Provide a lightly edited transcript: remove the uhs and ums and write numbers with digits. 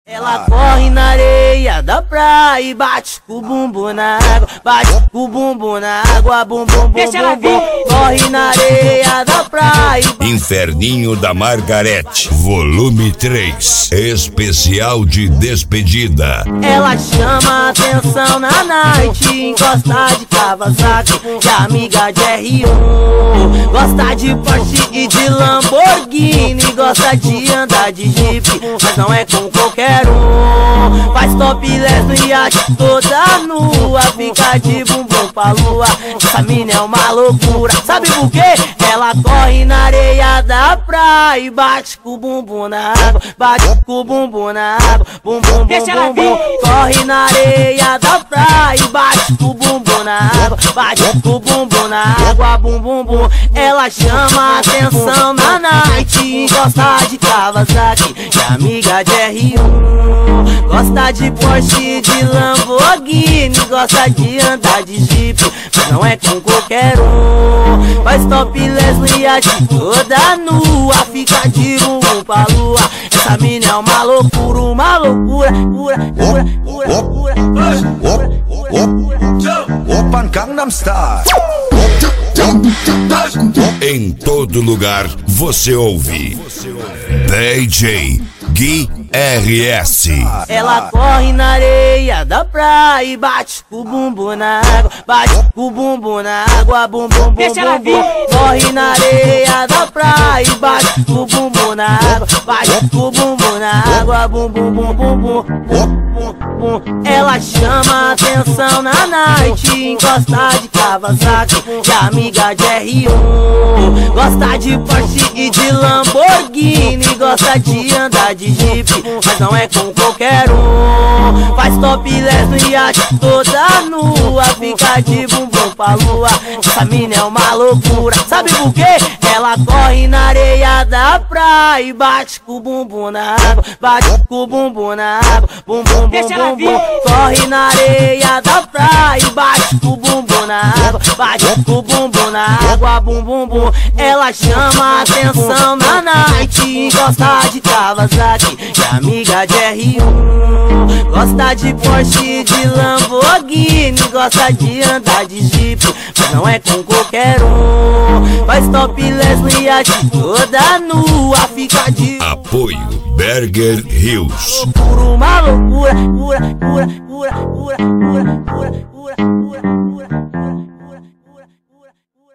Ela corre na areia da praia e bate com o bumbum na água, bate com o bumbum na água, bum bum bum bum bum. Corre na areia da praia. Inferninho da Margarete, volume 3, especial de despedida. Ela chama atenção na night, encosta de Kawasaki e amiga de R1. Gosta de Porsche e de Lamborghini, gosta de andar de Jeep, mas não é com qualquer um. Faz topless no iate toda nua, fica de bumbum pra lua. Essa mina é uma loucura, sabe por quê? Ela corre na areia da praia e bate com o bumbum na água, bate com o bumbum na água, bum bum bum bum bum. Corre na areia da praia e bate com o bumbum na água, bate com o bumbum na água, bum bum bum. Ela chama atenção na night, encosta de Kawasaki e amiga de R1. Gosta de Porsche, de Lamborghini, gosta de andar de Jeep, mas não é com qualquer um. Faz topless no iate toda nua, fica de bumbum pra lua. Essa mina é uma loucura, uma loucura, cura, cura, cura, cura, Oppan Gangnam Style. Em todo lugar você ouve DJ Gui RS. Ela corre na areia da praia e bate com o bumbum na água, bate com o bumbum na água, bum bum bum bum bum. Corre na areia da praia e bate com o bumbum na água, bate com o bumbum na água, bum bum bum bum bum. Ela chama atenção na night, encosta de Kawasaki e amiga de R1. Gosta de Porsche e de Lamborghini, gosta de andar de Jeep, mas não é com qualquer um. Faz topless no iate toda nua, fica de bumbum pra lua. Essa mina é uma loucura, sabe por quê? Ela corre na areia da praia e bate com o bumbum na água, bate com o bumbum na água, bum bum bum bum bum. Corre na areia da praia e bate com o bumbum na água, bate com o bumbum na água, bum bum bum. Ela chama atenção na night, encosta de Kawasaki e amiga de R1. Gosta de Porsche, de Lamborghini, gosta de andar de Jeep, mas não é com qualquer um. Faz topless no iate toda nua, fica de Apoio Berger Hills. uma loucura, cura, cura, cura, cura, cura, cura, cura, cura.